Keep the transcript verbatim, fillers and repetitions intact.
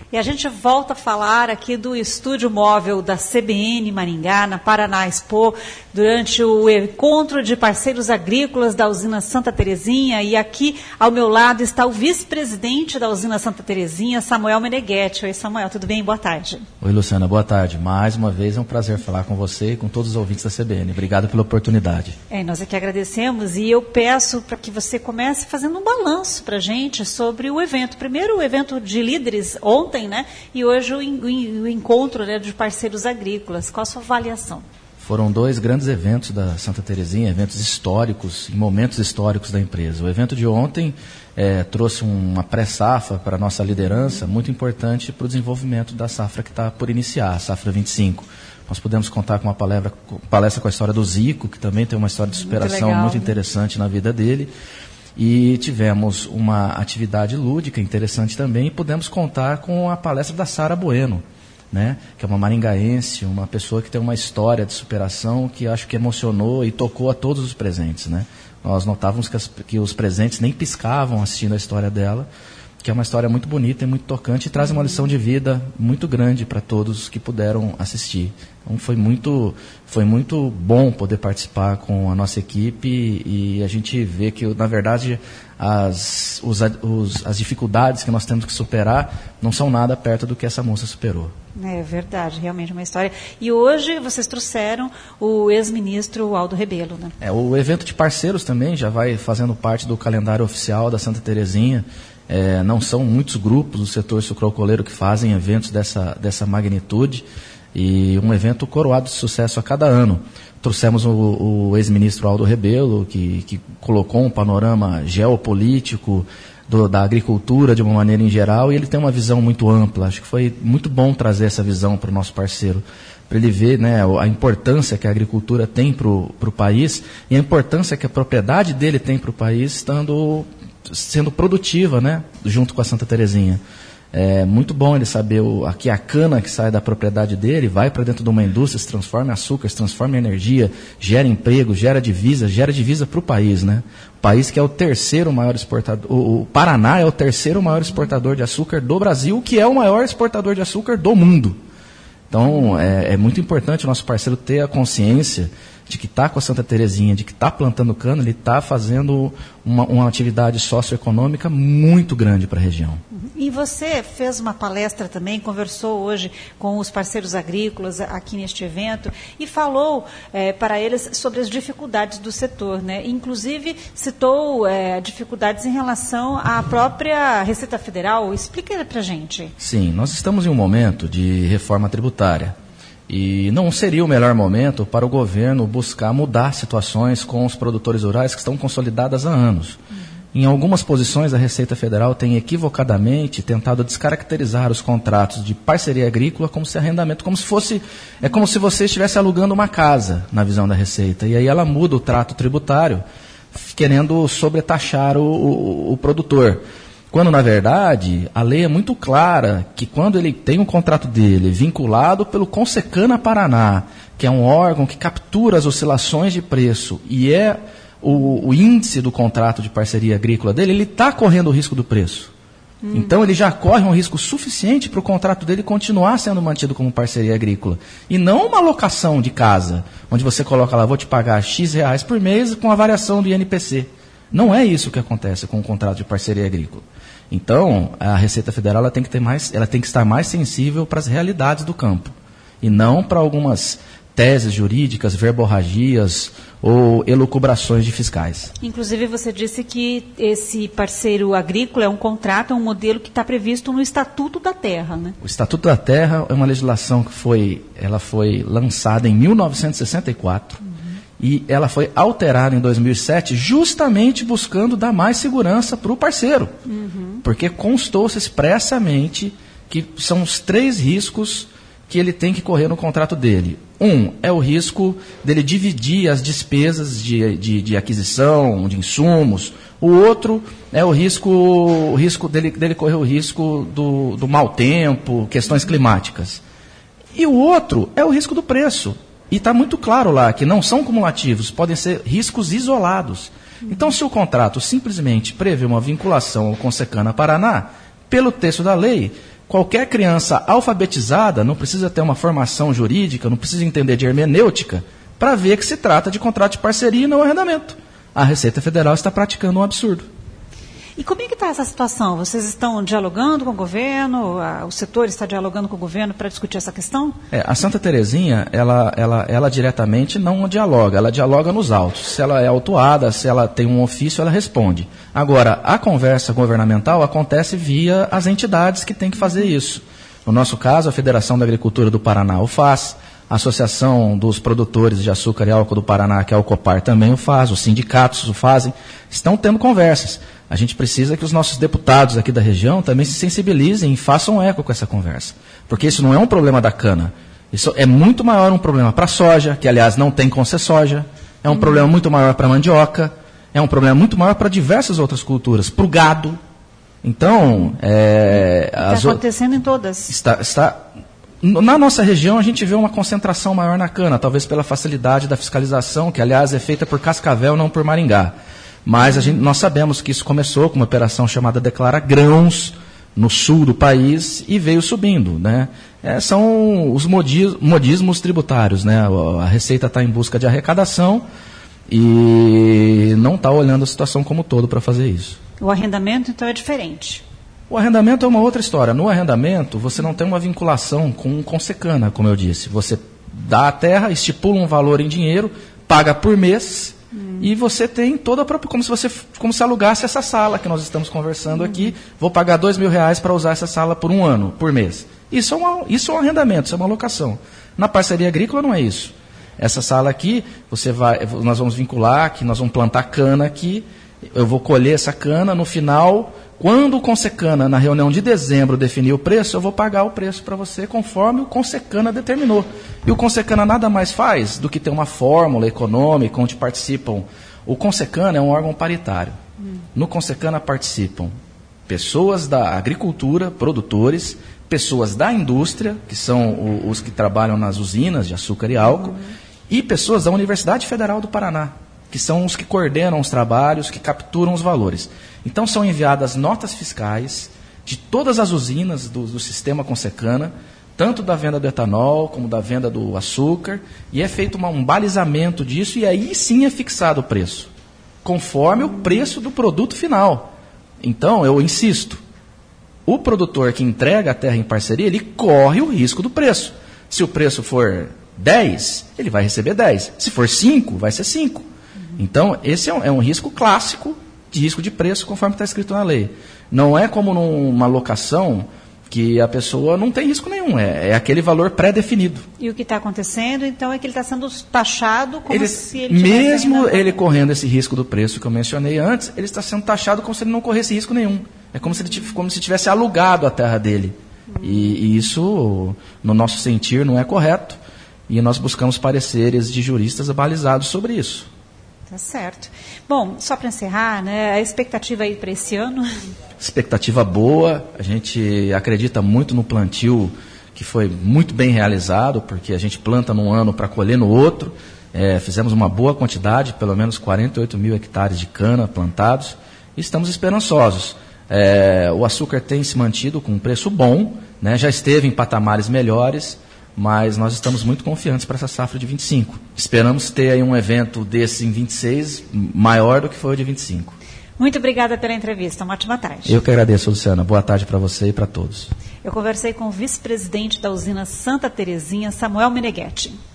E a gente volta a falar aqui do estúdio móvel da C B N Maringá, na Paraná Expo, durante o encontro de parceiros agrícolas da usina Santa Terezinha. E aqui ao meu lado está o vice-presidente da usina Santa Terezinha, Samuel Meneghetti. Oi, Samuel, tudo bem? Boa tarde. Oi, Luciana, boa tarde. Mais uma vez é um prazer falar com você e com todos os ouvintes da C B N. Obrigado pela oportunidade. É, nós aqui agradecemos e eu peço para que você comece fazendo um balanço para a gente sobre o evento. Primeiro, o evento de líderes ontem, né? E hoje o, o, o encontro, né, de parceiros agrícolas. Qual a sua avaliação? Foram dois grandes eventos da Santa Terezinha, eventos históricos, em momentos históricos da empresa. O evento de ontem é, trouxe uma pré-safra para a nossa liderança, muito importante para o desenvolvimento da safra que está por iniciar, a safra vinte e cinco. Nós pudemos contar com uma palestra, palestra com a história do Zico, que também tem uma história de superação muito, legal, muito interessante na vida dele. E tivemos uma atividade lúdica interessante também e pudemos contar com a palestra da Sara Bueno, né, que é uma maringaense, uma pessoa que tem uma história de superação que acho que emocionou e tocou a todos os presentes, né? Nós notávamos que, as, que os presentes nem piscavam assistindo a história dela, que é uma história muito bonita e muito tocante e traz uma lição de vida muito grande para todos que puderam assistir. Então foi muito, foi muito bom poder participar com a nossa equipe e a gente vê que, na verdade, as, os, os, as dificuldades que nós temos que superar não são nada perto do que essa moça superou. É verdade, realmente uma história. E hoje vocês trouxeram o ex-ministro Aldo Rebelo, né? É, o evento de parceiros também já vai fazendo parte do calendário oficial da Santa Terezinha. É, não são muitos grupos do setor sucroalcooleiro que fazem eventos dessa, dessa magnitude e um evento coroado de sucesso a cada ano. Trouxemos o, o ex-ministro Aldo Rebelo, que, que colocou um panorama geopolítico do, da agricultura de uma maneira em geral, e ele tem uma visão muito ampla. Acho que foi muito bom trazer essa visão para o nosso parceiro, para ele ver, né, a importância que a agricultura tem para o país e a importância que a propriedade dele tem para o país, estando sendo produtiva, né, junto com a Santa Terezinha. É muito bom ele saber o, aqui a cana que sai da propriedade dele, vai para dentro de uma indústria, se transforma em açúcar, se transforma em energia, gera emprego, gera divisa, gera divisa para o país, né? O país que é o terceiro maior exportador, o, o Paraná é o terceiro maior exportador de açúcar do Brasil, que é o maior exportador de açúcar do mundo. Então, é, é muito importante o nosso parceiro ter a consciência de que está com a Santa Terezinha, de que está plantando cana, ele está fazendo uma, uma atividade socioeconômica muito grande para a região. E você fez uma palestra também, conversou hoje com os parceiros agrícolas aqui neste evento e falou é, para eles sobre as dificuldades do setor, né? Inclusive citou é, dificuldades em relação à própria Receita Federal. Explica para a gente. Sim, nós estamos em um momento de reforma tributária. E não seria o melhor momento para o governo buscar mudar situações com os produtores rurais que estão consolidadas há anos. Uhum. Em algumas posições, a Receita Federal tem equivocadamente tentado descaracterizar os contratos de parceria agrícola como se arrendamento, como se fosse, é como se você estivesse alugando uma casa, na visão da Receita. E aí ela muda o trato tributário, querendo sobretaxar o, o, o produtor. Quando, na verdade, a lei é muito clara que quando ele tem um contrato dele vinculado pelo Consecana Paraná, que é um órgão que captura as oscilações de preço e é o, o índice do contrato de parceria agrícola dele, ele está correndo o risco do preço. Hum. Então, ele já corre um risco suficiente para o contrato dele continuar sendo mantido como parceria agrícola. E não uma locação de casa, onde você coloca lá, vou te pagar X reais por mês com a variação do I N P C. Não é isso que acontece com o contrato de parceria agrícola. Então, a Receita Federal ela tem que ter mais, ela tem que estar mais sensível para as realidades do campo e não para algumas teses jurídicas, verborragias ou elucubrações de fiscais. Inclusive, você disse que esse parceiro agrícola é um contrato, é um modelo que está previsto no Estatuto da Terra, né? O Estatuto da Terra é uma legislação que foi, ela foi lançada em mil novecentos e sessenta e quatro. Uhum. E ela foi alterada em dois mil e sete justamente buscando dar mais segurança para o parceiro. Uhum. Porque constou-se expressamente que são os três riscos que ele tem que correr no contrato dele. Um é o risco dele dividir as despesas de, de, de aquisição, de insumos. O outro é o risco, o risco dele, dele correr o risco do, do mau tempo, questões climáticas. E o outro é o risco do preço. E está muito claro lá que não são cumulativos, podem ser riscos isolados. Então, se o contrato simplesmente prevê uma vinculação ao Consecana Paraná, pelo texto da lei, Qualquer criança alfabetizada não precisa ter uma formação jurídica, não precisa entender de hermenêutica para ver que se trata de contrato de parceria e não arrendamento. A Receita Federal está praticando um absurdo. E como é que está essa situação? Vocês estão dialogando com o governo? A, o setor está dialogando com o governo para discutir essa questão? É, a Santa Terezinha, ela, ela, ela diretamente não dialoga, ela dialoga nos autos. Se ela é autuada, se ela tem um ofício, ela responde. Agora, a conversa governamental acontece via as entidades que têm que fazer isso. No nosso caso, a Federação da Agricultura do Paraná o faz, a Associação dos Produtores de Açúcar e Álcool do Paraná, que é o Copar, também o faz, os sindicatos o fazem, estão tendo conversas. A gente precisa que os nossos deputados aqui da região também se sensibilizem e façam eco com essa conversa. Porque isso não é um problema da cana. Isso é muito maior um problema para a soja, que aliás não tem concessoja. É um uhum. problema muito maior para a mandioca. É um problema muito maior para diversas outras culturas. Para o gado. Então... É, está acontecendo o... em todas. Está, está... Na nossa região a gente vê uma concentração maior na cana, talvez pela facilidade da fiscalização, que aliás é feita por Cascavel, não por Maringá. Mas a gente, nós sabemos que isso começou com uma operação chamada Declara Grãos, no sul do país, e veio subindo. Né? É, são os modis, modismos tributários. Né? A Receita está em busca de arrecadação e não está olhando a situação como um todo para fazer isso. O arrendamento, então, é diferente? O arrendamento é uma outra história. No arrendamento, você não tem uma vinculação com o Consecana, como eu disse. Você dá a terra, estipula um valor em dinheiro, paga por mês... E você tem toda a própria, como se você como se alugasse essa sala que nós estamos conversando uhum. aqui. Vou pagar dois mil reais para usar essa sala por um ano, por mês. Isso é, uma, isso é um arrendamento, isso é uma locação. Na parceria agrícola não é isso. Essa sala aqui, você vai, nós vamos vincular aqui, nós vamos plantar cana aqui, eu vou colher essa cana, no final, quando o Consecana, na reunião de dezembro, definir o preço, eu vou pagar o preço para você conforme o Consecana determinou. E o Consecana nada mais faz do que ter uma fórmula econômica onde participam. O Consecana é um órgão paritário. Hum. No Consecana participam pessoas da agricultura, produtores, pessoas da indústria, que são os que trabalham nas usinas de açúcar e álcool, hum. e pessoas da Universidade Federal do Paraná, que são os que coordenam os trabalhos, que capturam os valores. Então são enviadas notas fiscais de todas as usinas do, do sistema Consecana, tanto da venda do etanol como da venda do açúcar, e é feito uma, um balizamento disso, e aí sim é fixado o preço, conforme o preço do produto final. Então, eu insisto, o produtor que entrega a terra em parceria, ele corre o risco do preço. Se o preço for dez, ele vai receber dez. Se for cinco, vai ser cinco. Então, esse é um, é um risco clássico de risco de preço, conforme está escrito na lei. Não é como numa locação que a pessoa não tem risco nenhum, é, é aquele valor pré-definido. E o que está acontecendo, então, é que ele está sendo taxado como ele, se ele tivesse... Mesmo ele correndo esse risco do preço que eu mencionei antes, ele está sendo taxado como se ele não corresse risco nenhum. É como se ele como se tivesse alugado a terra dele. Hum. E, e isso, no nosso sentir, não é correto. E nós buscamos pareceres de juristas abalizados sobre isso. Tá certo. Bom, só para encerrar, né, a expectativa aí para esse ano? Expectativa boa, a gente acredita muito no plantio que foi muito bem realizado, porque a gente planta num ano para colher no outro. É, fizemos uma boa quantidade, pelo menos quarenta e oito mil hectares de cana plantados, e estamos esperançosos. É, o açúcar tem se mantido com um preço bom, né, já esteve em patamares melhores, mas nós estamos muito confiantes para essa safra de vinte e cinco. Esperamos ter aí um evento desse em vinte e seis maior do que foi o de vinte e cinco. Muito obrigada pela entrevista. Uma ótima tarde. Eu que agradeço, Luciana. Boa tarde para você e para todos. Eu conversei com o vice-presidente da usina Santa Terezinha, Samuel Meneghetti.